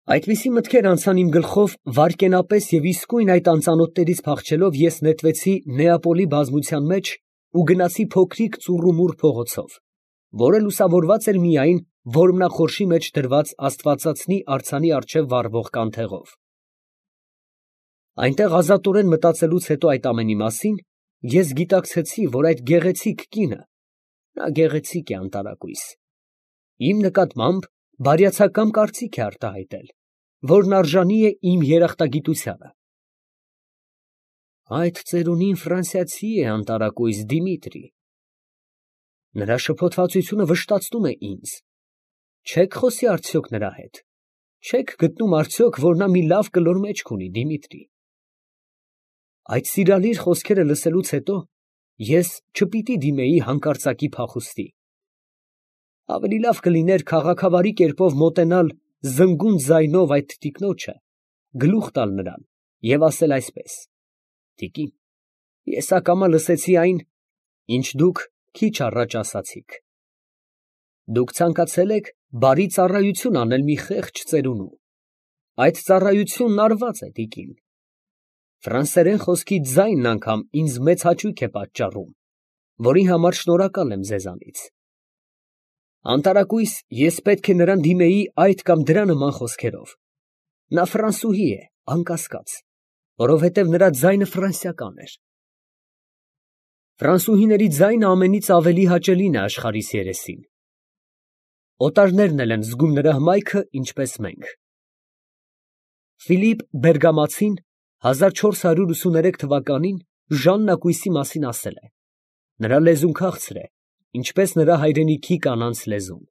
Այդպիսի մտքեր անցան իմ գլխով վայրկենապես և իսկույն այդ անծանոթներից փախչելով ես նետվեցի Նեապոլի բազմության մեջ ու գնացի փոքրիկ ծուռումուռ փողոցով, որը լուսավորված էր միայն որմնախորշի մեջ դրված աստվածածնի արձանի առջև վառվող կանթեղով։ Այնտեղ ազատորեն մտածելուց հետո այդ ամենի մասին, ես գիտակցեցի, որ այդ գեղեցիկ կինը, նա գեղեցիկ է անտարակույս, իմ նկատմամբ բարյացակամ կարծիք է արտահայտել, որն արժանի է իմ երախտագիտությանը։ Այդ ծերունին ֆրանսիացի է անտարակույս Դիմիտրի։ Նրա շփոթվածությունը վշտացնում է ինձ։ Չեք խոսի արդյոք նրա հետ։ Չեք գտնում արդյոք, որ նա մի լավ կլոր մեջք ունի, Դիմիտրի։ Այդ սիրալիր խոսքերը լսելուց հետո ես չպիտի դիմեի հանկարծակի փախուստի։ Ավելի լավ կլիներ քաղաքավարի կերպով մոտենալ զնգուն ձայնով այդ տիկնոջը, գլուխ տալ նրան և ասել այսպես. «Տիկին, ես ակամա լսեցի այն, ինչ դուք քիչ առաջ ասացիք. դուք ցանկացել եք բարի ծառայություն անել մի խեղճ ծերունու. այդ ծառայությունն արված է, տիկին։ Ֆրանսերեն խոսքի ձայնն անգամ ինձ մեծ հաճույք է պատճառում, որի համար շնորհակալ եմ ձեզանից։ Անտարակույս ես պետք է նրան դիմեի այդ կամ դրա նման խոսքերով։ Նա ֆրանսուհի է, անկասկած, որովհետև նրա ձայնը ֆրանսիական էր։ Ֆրանսուհիների ձայնը ամենից ավելի հաճելին է աշխարհիս երեսին։ Օտարներն էլ են զգում նրա հմայքը, ինչպես մենք։ Ֆիլիպ Բերգամացին 1483 թվականին Ժաննակույսի մասին ասել է. նրա լեզուն քաղցր է, ինչպես նրա հայրենիքի կանանց լեզուն։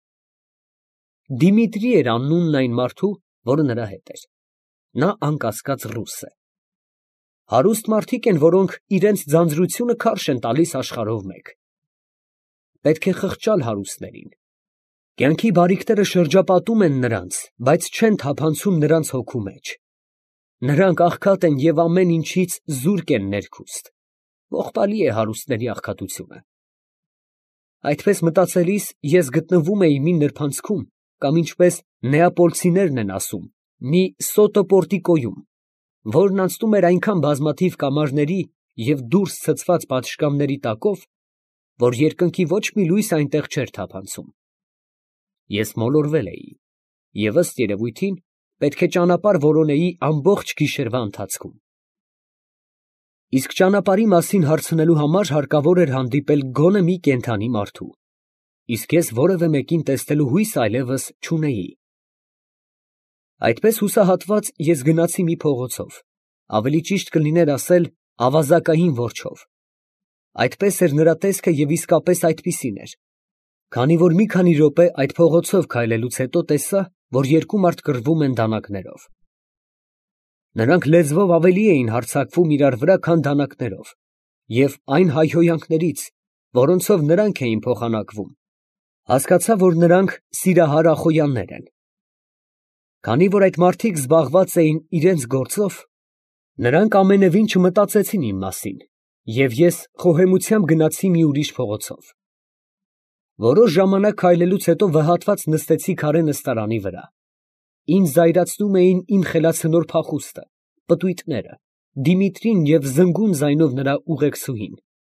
Դիմիտրի էր անունն այն մարդու, որը նրա հետ էր։ Նա անկասկած ռուս է։ Հարուստ մարդիկ են, որոնք իրենց ձանձրությունը քարշ են տալիս աշխարհով մեկ։ Պետք է խղճալ հարուստներին։ Կյանքի բարիքները շրջապատում են նրանց, բայց չեն թափանցում նրանց հոգու մեջ։ Նրանք աղքատ են և ամեն ինչից զուրկ են ներքուստ։ Ողբալի է հարուստների աղքատությունը։ Այդպես մտածելիս ես գտնվում էի մի նրբանցքում, կամ ինչպես նեապոլցիներն են ասում, մի սոտոպորտիկոյում, որն անցնում էր այնքան բազմաթիվ կամարների և դուրս ցցված պատշգամբների տակով, որ երկնքի ոչ մի լույս այնտեղ չէր թափանցում։ Ես մոլորվել էի և ըստ երևույթին պետք է ճանապարհ որոնեի ամբողջ գիշերվա ընթացքում։ Իսկ ճանապարհի մասին հարցնելու համար հարկավոր էր հանդիպել գոնե մի կենդանի մարդու, իսկ ես որևէ մեկին տեսնելու հույս այլևս չունեի։ Այդպես հուսահատված ես գնացի մի փողոցով, ավելի ճիշտ կլիներ ասել ավազակային որջով։ Այդպես էր նրա տեսքը և իսկապես այդպիսին էր, քանի որ մի քանի րոպե այդ փողոցով քայլելուց հետո տեսա, որ երկու մարդ կռվում են դանակներով։ Նրանք լեզվով ավելի էին հարձակվում իրար վրա, քան դանակներով, և այն հայհոյանքներից, որոնցով նրանք էին փոխանակվում, հասկացա, որ նրանք սիրահար ախոյաններ են։ Քանի որ այդ մարդիկ զբաղված էին իրենց գործով, նրանք ամենևին չմտածեցին իմ մասին, և ես խոհեմությամբ գնացի մի ուրիշ փողոցով։ Որոշ ժամանակ քայլելուց հետո վհատված նստեցի քարե նստարանի վրա։ Ինձ զայրացնում էին իմ խելացնոր փախուստը, պտույտները, Դիմիտրին և զնգուն ձայնով նրա ուղեկցուհին։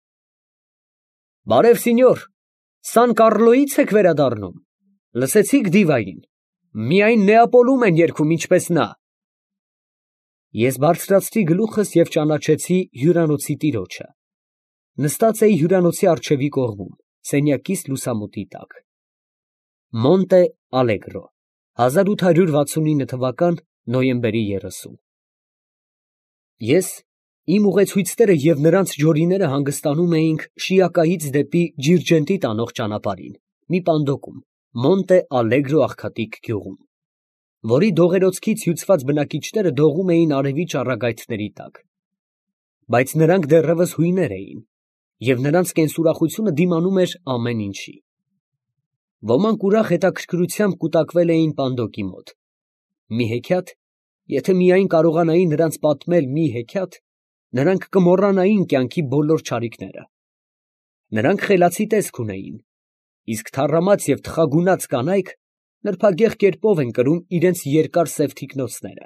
Բարև, սինյոր, Սան Կառլոյից եք վերադառնում։ Լսեցի՞ք դիվային։ Միայն Նեապոլում են երգում, ինչպես նա։ Ես բարձրացրի գլուխս և ճանաչեցի հյուրանոցի տիրոջը։ Նստած էի հյուրանոցի առջևի կողմում, սենյակիս լուսամուտի տակ։ Մոնտե Ալեգրո, 1869 թվական նոյեմբերի 30։ Ես, իմ ուղեցույցները և նրանց ջորիները հանգստանում էինք Շիակայից դեպի Ջիրջենտի տանող ճանապարհին, մի պանդոկում, Մոնտե Ալեգրո աղքատիկ գյուղում, որի դողերոցքից հյուծված բնակիչները դողում էին արևի ճառագայթների տակ։ Բայց նրանք դեռևս հույներ էին, և նրանց կենսուրախությունը դիմանում էր ամեն ինչի։ Ոմանք ուրախ հետաքրքրությամբ կուտակվել էին պանդոկի մոտ։ Մի հեքիաթ, եթե միայն կարողանայի նրանց պատմել մի հեքիաթ, նրանք կմոռանային կյանքի բոլոր չարիքները։ Նրանք խելացի տեսք ունեին, իսկ թառամած և թխագունած կանայք նրբագեղ կերպով են կրում իրենց երկար սև թիկնոցները։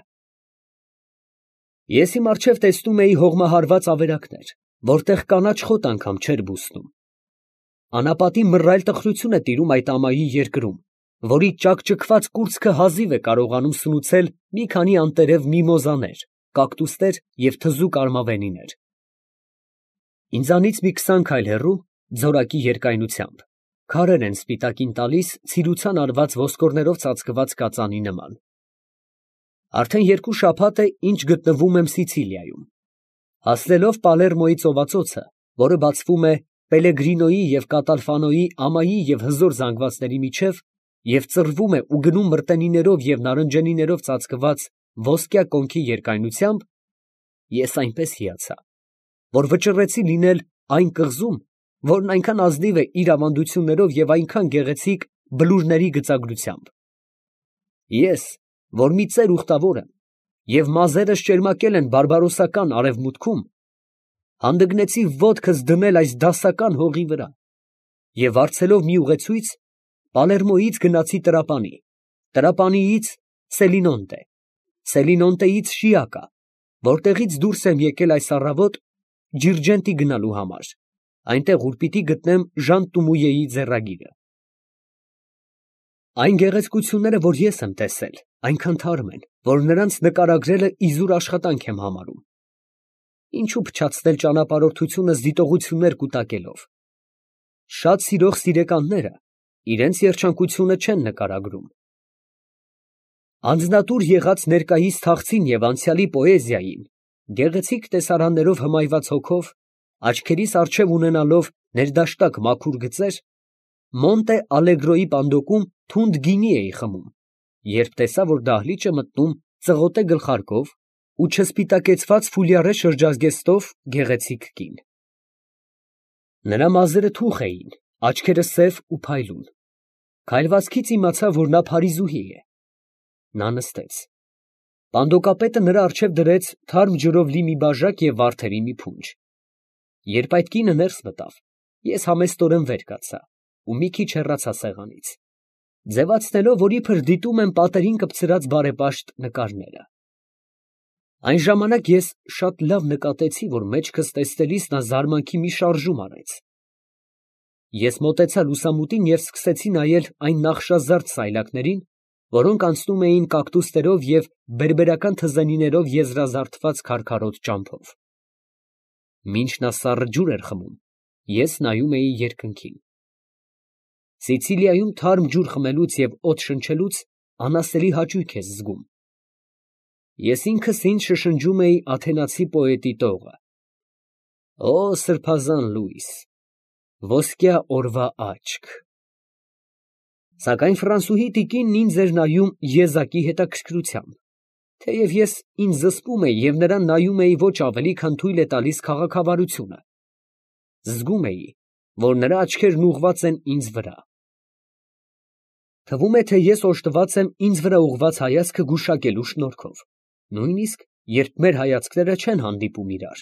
Ես իմ առջև տեսնում էի հողմահարված ավերակներ, որտեղ կանաչ խոտ անգամ չէր բուսնում։ Անապատի մռայլ տխրություն է տիրում այդ ամայի երկրում, որի ճաքճքված կուրծքը հազիվ է կարողանում սնուցել մի քանի անտերև միմոզաներ, կակտուսներ և թզուկ արմավենիներ։ Ինձանից մի 20 քայլ հեռու, ձորակի երկայնությամբ, քարեր են սպիտակին տալիս ցիրուցան արված ոսկորներով ծածկված կածանի նման։ Արդեն 2 շաբաթ է, ինչ գտնվում եմ Սիցիլիայում։ Հասնելով Պալերմոյի ծովածոցը, որը բացվում է Պելեգրինոյի և Կատալֆանոյի ամայի և հզոր զանգվածների միջև և ծռվում է ու գնում մրտենիներով և նարնջենիներով ծածկված ոսկյա կոնքի երկայնությամբ, ես այնպես հիացա, որ վճռեցի լինել այն կղզում, որն այնքան ազնիվ է իր ավանդություններով և այնքան գեղեցիկ բլուրների գծագրությամբ։ Ես, որ մի ծեր ուխտավոր եմ, և մազերս ճերմակել են բարբարոսական արևմուտքում, հանդգնեցի ոտքս դնել այս դասական հողի վրա և վարձելով մի ուղեցույց, Պալերմոյից գնացի Տրապանի, Տրապանիից Սելինոնտե, Սելինոնտեից Շիակա, որտեղից դուրս եմ եկել այս առավոտ Ջիրջենտի գնալու համար, այնտեղ, ուր պիտի գտնեմ Ժան Տումույեի ձեռագիրը։ Այն գեղեցկությունները, որ ես եմ տեսել, այնքան թարմ են, որ նրանց նկարագրելը իզուր աշխատանք եմ համարում։ Ինչու փչացնել ճանապարհորդությունս դիտողություններ կուտակելով։ Շատ սիրող սիրեկանները իրենց երջանկությունը չեն նկարագրում։ Անձնատուր եղած ներկայիս թախծին և անցյալի պոեզիային, գեղեցիկ տեսարաններով հմայված հոգով, աչքերիս առջև ունենալով ներդաշտակ մաքուր գծեր, Մոնտե Ալեգրոյի պանդոկում թունդ գինի էի խմում, երբ տեսա, որ դահլիճ է մտնում ծղոտե գլխարկով ու չսպիտակեցված ֆուլյարե շրջազգեստով գեղեցիկ կին։ Նրա մազերը թուխ էին, աչքերը սև ու փայլուն։ Քայլվածքից իմացա, որ նա փարիզուհի է։ Նա նստեց։ Պանդոկապետը նրա առջև դրեց թարմ ջրով լի մի բաժակ և վարդերի մի փունջ։ Երբ այդ կինը ներս մտավ, ես համեստորեն վեր կացա ու մի քիչ հեռացա սեղանից, ձևացնելով, որ իբր դիտում եմ պատերին կպցրած բարեպաշտ նկարները։ Այն ժամանակ ես շատ լավ նկատեցի, որ մեջքս տեսնելիս նա զարմանքի մի շարժում արեց։ Ես մոտեցա լուսամուտին և սկսեցի նայել այն նախշազարդ սայլակներին, որոնք անցնում էին կակտուսներով և բերբերական թզենիներով եզրազարդված քարքարոտ ճամփով։ Մինչ նա սառը ջուր էր խմում, ես նայում էի երկնքին։ Սիցիլիայում թարմ ջուր խմելուց և օդ շնչելուց անասելի հաճույք ես զգում։ Ես ինքս ինձ շշնջում էի աթենացի պոետի տողը. «Օ սրբազան լույս, ոսկյա օրվա աչք»։ Սակայն ֆրանսուհի տիկինն ինձ էր նայում եզակի հետաքրքրությամբ, թեև ես ինձ զսպում էի և նրան նայում էի ոչ ավելի, քան թույլ է տալիս քաղաքավարությունը։ Զգում էի, որ նրա աչքերն ուղղված են ինձ վրա։ Թվում է, թե ես օժտված եմ ինձ վրա ուղղված հայացքը գուշակելու շնորհքով, նույնիսկ երբ մեր հայացքները չեն հանդիպում իրար։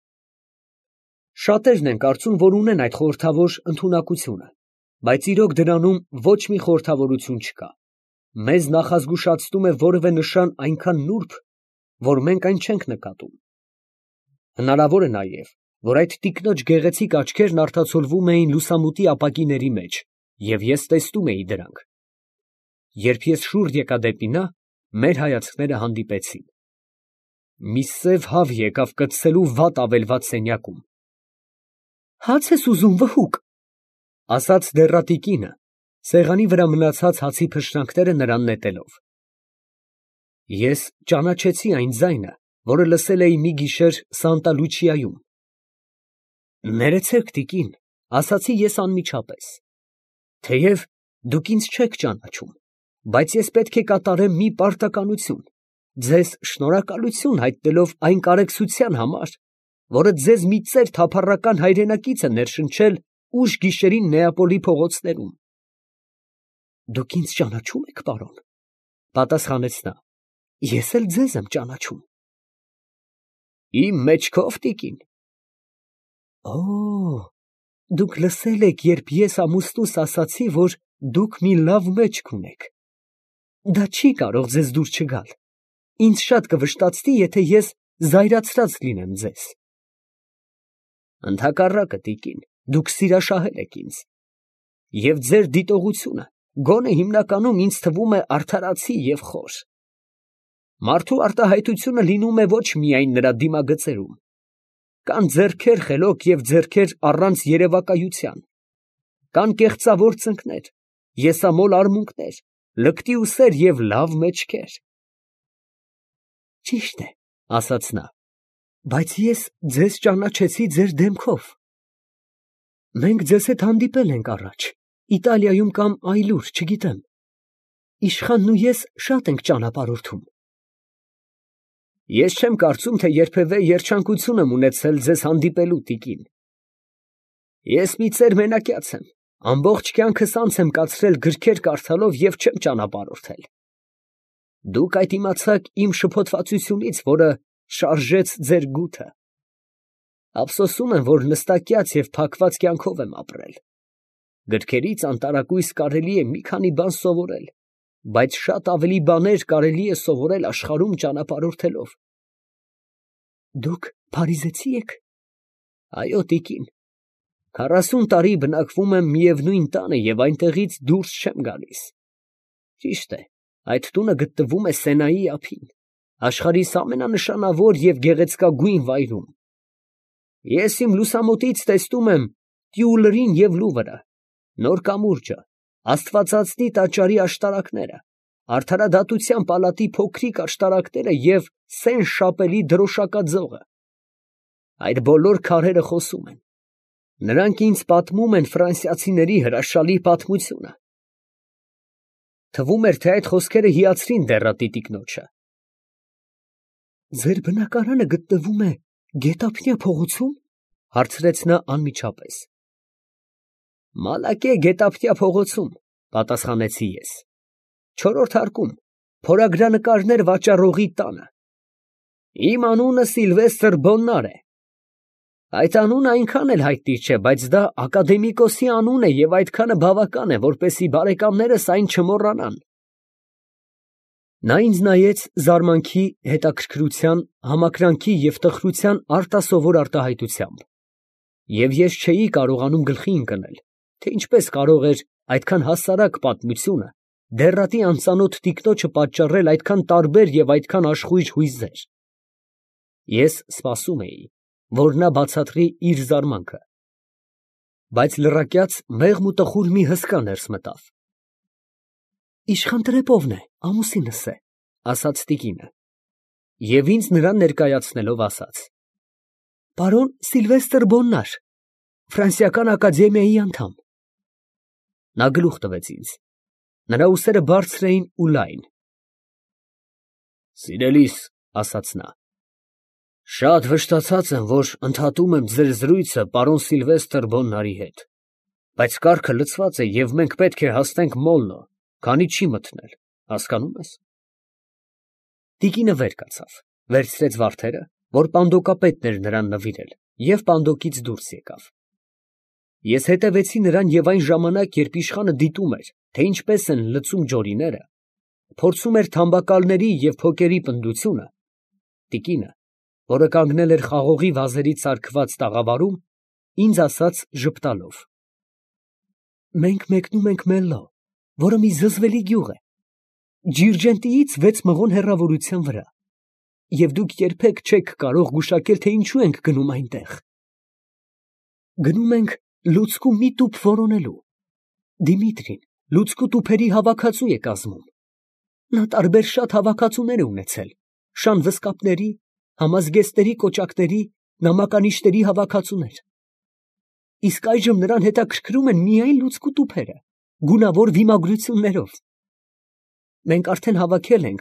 Շատերն են կարծում, որ ունեն այդ խորհրդավոր ընդունակությունը, բայց իրոք դրանում ոչ մի խորհրդավորություն չկա։ Մեզ նախազգուշացնում է որևէ նշան այնքան նուրբ, որ մենք այն չենք նկատում։ Հնարավոր է նաև, որ այդ տիկնոջ գեղեցիկ աչքերն արտացոլվում էին լուսամուտի ապակիների մեջ, և ես տեսնում էի դրանք։ Երբ ես շուռ եկա դեպի նա, մեր հայացքները հանդիպեցին։ Մի սև հավ եկավ կծելու վատ ավելված սենյակում։ «Հաց ես ուզում, վհուկ», ֊ ասաց դեռատի կինը, սեղանի վրա մնացած հացի փշրանքները նրան նետելով։ Ես ճանաչեցի այն ձայնը, որը լսել էի մի գիշեր Սանտա Լուչիայում։ «Ներեցեք, տիկին», ֊ ասացի ես անմիջապես, «թեև դուք ինձ չեք ճանաչում, բայց ես պետք է կատարեմ մի պարտականություն, ձեզ շնորհակալություն հայտնելով այն կարեկցության համար, որը ձեզ մի ծեր թափառական հայրենակից է ներշնչել ուշ գիշերին Նեապոլի փողոցներում»։ «Դուք ինձ ճանաչում եք, պարոն», ֊ պատասխանեց նա, «ես էլ ձեզ եմ ճանաչում»։ «Իմ մեջքով, տիկին»։ «Օ, դուք լսել եք, երբ ես ամուսնուս ասացի, որ դուք մի լավ մեջք ունեք։ Դա չի կարող ձեզ դուր չգալ։ Ինձ շատ կվշտացնի, եթե ես զայրացրած լինեմ ձեզ։ Ընդհակառակը, տիկին, դուք սիրաշահել եք ինձ։ Եվ ձեր դիտողությունը գոնե հիմնականում ինձ թվում է արդարացի և խոր։ Մարդու արտահայտությունը լինում է ոչ միայն նրա դիմագծերում։ Կան ձեռքեր խելոք և ձեռքեր առանց երևակայության։ Կան կեղծավոր ծնկներ, եսամոլ արմունկներ, լկտի ուսեր և լավ մեջքեր։ Ճիշտ է, ասաց նա, բայց ես ձեզ ճանաչեցի ձեր դեմքով։ Մենք ձեզ հետ հանդիպել ենք առաջ, Իտալիայում կամ այլուր, չգիտեմ։ Իշխանն ու ես շատ ենք ճանապարհորդում։ Ես չեմ կարծում, թե երբևէ երջանկություն եմ ունեցել ձեզ հանդիպելու, տիկին։ Ես մի ծեր մենակյաց եմ, ամբողջ կյանքս անց եմ կացրել գրքեր կարդալով և չեմ ճանապարհորդել։ Դուք այդ իմացաք իմ շփոթվածությունից, որը շարժեց ձեր գութը։ Ափսոսում եմ, որ նստակյաց և փակված կյանքով եմ ապրել։ Գրքերից անտարակույս կարելի է մի քանի բան սովորել, բայց շատ ավելի բաներ կարելի է սովորել աշխարհում ճանապարհորդելով։ Դուք փարիզեցի եք։ Այո, տիկին, 40 տարի բնակվում եմ միևնույն տանը և այնտեղից դուրս չեմ գալիս։ Ճիշտ է, այդ տունը գտնվում է Սենայի ափին, աշխարհիս ամենանշանավոր և գեղեցկագույն վայրում։ Ես իմ լուսամուտից տեսնում եմ Տյուիլրին և Լուվրը, Նոր կամուրջը, Աստվածածնի տաճարի աշտարակները, Արդարադատության պալատի փոքրիկ աշտարակները և Սեն Շապելի դրոշակաձողը։ Այդ բոլոր քարերը խոսում են։ Նրանք ինձ պատմում են ֆրանսիացիների հրաշալի պատմությունը։ Թվում էր, թե այդ խոսքերը հիացրին դեռատի տիկնոջը։ Ձեր բնակարանը գտնվում է Գետափնյա փողոցո՞ւմ, հարցրեց նա անմիջապես։ Մալակե Գետափնյա փողոցում, պատասխանեցի ես։ 4-րդ հարկում, փորագրանկարներ վաճառողի տանը։ Իմ անունը Սիլվեստր Բոննար է։ Այդ անունը այնքան էլ հայտնի չէ, բայց դա ակադեմիկոսի անուն է և այդքանը բավական է, որպեսզի բարեկամներս այն չմոռանան։ Նա ինձ նայեց զարմանքի, հետաքրքրության, համակրանքի և տխրության արտասովոր արտահայտությամբ, և ես չէի կարողանում գլխի ընկնել, թե ինչպես կարող էր այդքան հասարակ պատմությունը դեռատի անծանոթ տիկնոջը պատճառել այդքան տարբեր և այդքան աշխույժ հույզեր։ Ես սպասում էի, որ նա բացատրի իր զարմանքը, բայց լռակյաց մեղմ ու տխուր մի հսկա ներս մտավ։ Իշխան Տրեպովն է, ամուսինս է, ասաց տիկինը, և ինձ նրան ներկայացնելով ասաց. Պարոն Սիլվեստր Բոննար, Ֆրանսիական ակադեմիայի անդամ։ Նա գլուխ տվեց ինձ։ Նրա ուսերը բարձր էին ու լայն։ Սիրելիս, ասաց նա, շատ վշտացած եմ, որ ընդհատում եմ ձեր զրույցը պարոն Սիլվեստր Բոննարի հետ, բայց կառքը լցված է և մենք պետք է հասնենք Մոլնո, քանի չի մթնել, հասկանում ես։ Տիկինը վեր կացավ, վերցրեց վարդերը, որ պանդոկապետն էր նրան նվիրել, և պանդոկից դուրս եկավ։ Ես հետևեցի նրան և այն ժամանակ, երբ իշխանը դիտում էր, թե ինչպես են լցում ջորիները, փորձում էր թամբակալների և փոկերի պնդությունը, տիկինը, որը կանգնել էր խաղողի վազերից ծալքված տաղավարում, ինձ ասաց ժպտալով. Մենք մեկնում ենք Մելլո, որը մի զզվելի գյուղ է, Ջիրջենտիից 6 մղոն հեռավորության վրա, և դուք երբեք չեք կարող գուշակել, թե ինչու ենք գնում այնտեղ։ Գնում ենք լուցկու մի տուփ որոնելու։ Դիմիտրին լուցկու տուփերի հավաքածու է կազմում։ Նա տարբեր շատ հավաքածուներ է ունեցել, շան վզկապների, համազգեստների կոճակների, նամականիշների հավաքածուներ։ Իսկ այժմ նրան հետաքրքրում են միայն լուցկու տուփերը, գունավոր վիմագրություններով։ Մենք արդեն հավաքել ենք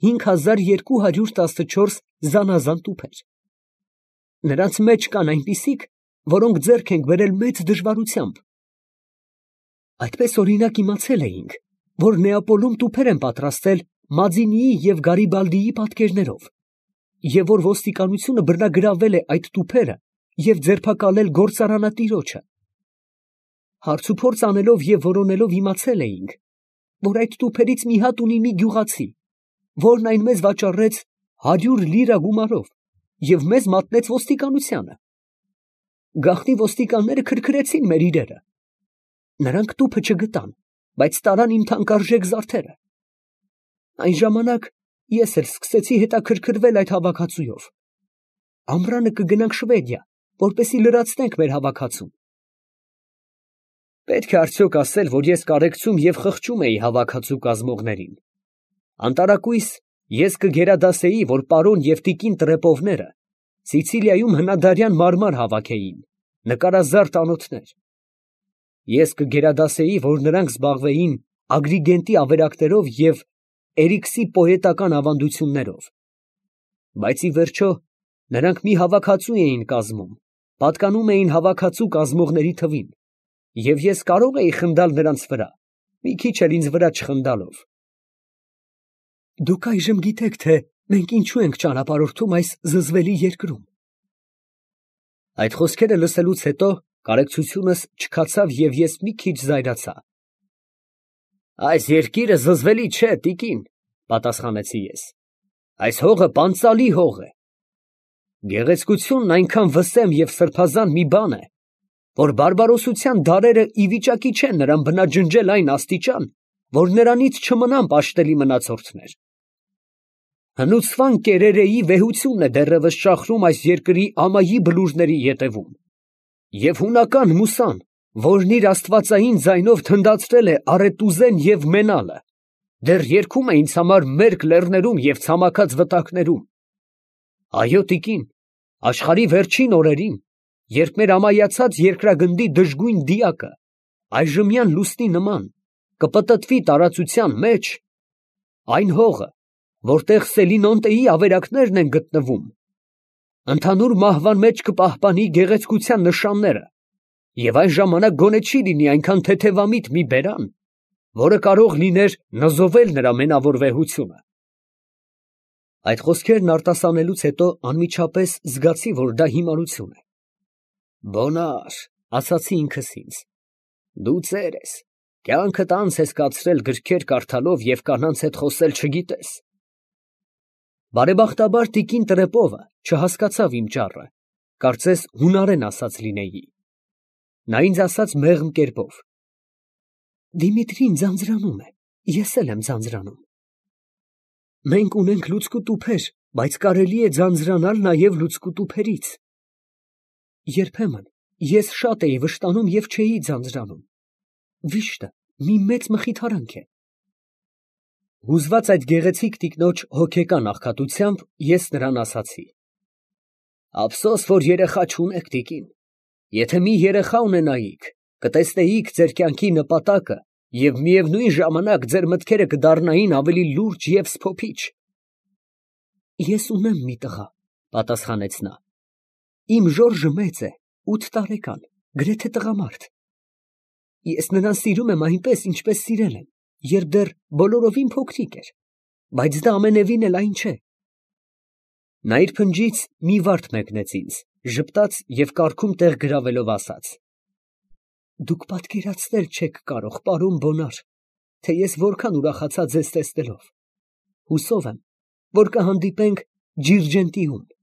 5214 զանազան տուփեր։ Նրանց մեջ կան այնպիսիք, որոնք ձեռք ենք բերել մեծ դժվարությամբ։ Այդպես օրինակ իմացել էինք, որ Նեապոլում տուփեր են պատրաստել Մազինիի և Գարիբալդիի պատկերներով, և որ ոստիկանությունը բռնագրավել է այդ տուփերը և ձերբակալել գործարանատիրոջը։ Հարցուփորձ անելով և որոնելով իմացել էինք, որ այդ տուփերից մի հատ ունի մի գյուղացի, որն այն մեզ վաճառեց 100 լիրա գումարով և մեզ մատնեց ոստիկանությանը։ Գաղտնի ոստիկանները քրքրեցին մեր իրերը։ Նրանք տուփը չգտան, բայց տարան իմ թանկարժեք զարդերը։ Այն ժամանակ ես էլ սկսեցի հետաքրքրվել այդ հավաքածուով։ Ամռանը կգնանք Շվեդիա, որպեսզի լրացնենք մեր հավաքածուն։ Պետք է արդյոք ասել, որ ես կարեկցում և խղճում էի հավաքածու կազմողներին։ Անտարակույս ես կգերադասեի, որ պարոն և տիկին Տրեպովները Սիցիլիայում հնադարյան մարմար հավաքեին, նկարազարդ անոթներ։ Ես կգերադասեի, որ նրանք զբաղվեին Ագրիգենտի ավերակներով և Էրիքսի պոետական ավանդություններով։ Բայց ի վերջո նրանք մի հավաքածու էին կազմում, պատկանում էին հավաքածու կազմողների թվին, և ես կարող էի խնդալ նրանց վրա, մի քիչ էլ ինձ վրա չխնդալով։ Դուք այժմ գիտեք, թե մենք ինչու ենք ճանապարհորդում այս զզվելի երկրում։ Այդ խոսքերը լսելուց հետո կարեկցությունս չքացավ և ես մի քիչ զայրացա։ Այս երկիրը զզվելի չէ, տիկին, պատասխանեցի ես։ Այս հողը պանծալի հող է։ Գեղեցկությունն այնքան վսեմ և սրբազան մի բան է, որ բարբարոսության դարերը ի վիճակի չեն նրան բնաջնջել այն աստիճան, որ նրանից չմնան պաշտելի մնացորդներ։ Հնուցվան կերերեի վեհությունն է դեռևս ճախրում այս երկրի ամայի բլուրների ետևում, և հունական Մուսան, որն իր աստվածային ձայնով թնդացրել է առետուզեն և մենալը, դեռ երգում է ինձ համար մերկ լեռներում և ցամաքած վտակներում։ Այո, տիկին, աշխարհի վերջին օրերին, երբ մեր ամայացած երկրագնդի դժգույն դիակը այժմյան լուսնի նման կպտտվի տարածության մեջ, այն հողը, որտեղ Սելինոնտեի ավերակներն են գտնվում, ընդհանուր մահվան մեջ կպահպանի գեղեցկության նշանները, և այն ժամանակ գոնե չի լինի այնքան թեթևամիտ մի բերան, որը կարող լիներ նզովել նրա մենավոր վեհությունը։ Այդ խոսքերն արտասանելուց հետո անմիջապես զգացի, որ դա հիմարություն է։ Բոնար, ասացի ինքս ինձ, դու ծեր ես, կյանքդ անց ես կացրել գրքեր կարդալով և կանանց հետ խոսել չգիտես։ Բարեբախտաբար տիկին Տրեպովը չհասկացավ իմ ճառը, կարծես հունարեն ասած լինեի։ Նա ինձ ասաց մեղմ կերպով. Դիմիտրին ձանձրանում է, ես էլ եմ ձանձրանում։ Մենք ունենք լուցկու տուփեր, բայց կարելի է ձանձրանալ նաև լուցկու տուփերից։ Երբեմն ես շատ էի վշտանում և չէի ձանձրանում։ Վիշտը մի մեծ մխիթարանք է։ Հուզված այդ գեղեցիկ տիկնոջ հոգեկան աղքատությամբ, ես նրան ասացի. Ափսոս, որ երեխա չունեք, տիկին։ Եթե մի երեխա ունենայիք, կտեսնեիք ձեր կյանքի նպատակը և միևնույն ժամանակ ձեր մտքերը կդառնային ավելի լուրջ և սփոփիչ։ Ես ունեմ մի տղա, պատասխանեց նա։ Իմ Ժորժը մեծ է, 8 տարեկան, գրեթե տղամարդ։ Ես նրան սիրում եմ այնպես, ինչպես սիրել եմ, երբ դեռ բոլորովին փոքրիկ էր, բայց դա ամենևին էլ այն չէ։ Նա իր փնջից մի վարդ մեկնեց ինձ, ժպտաց և կառքում տեղ գրավելով ասաց. Դուք պատկերացնել չեք կարող, պարոն Բոնար, թե ես որքան ուրախացա ձեզ տեսնելով։ Հուսով եմ, որ կհանդիպենք Ջիրջենտիում։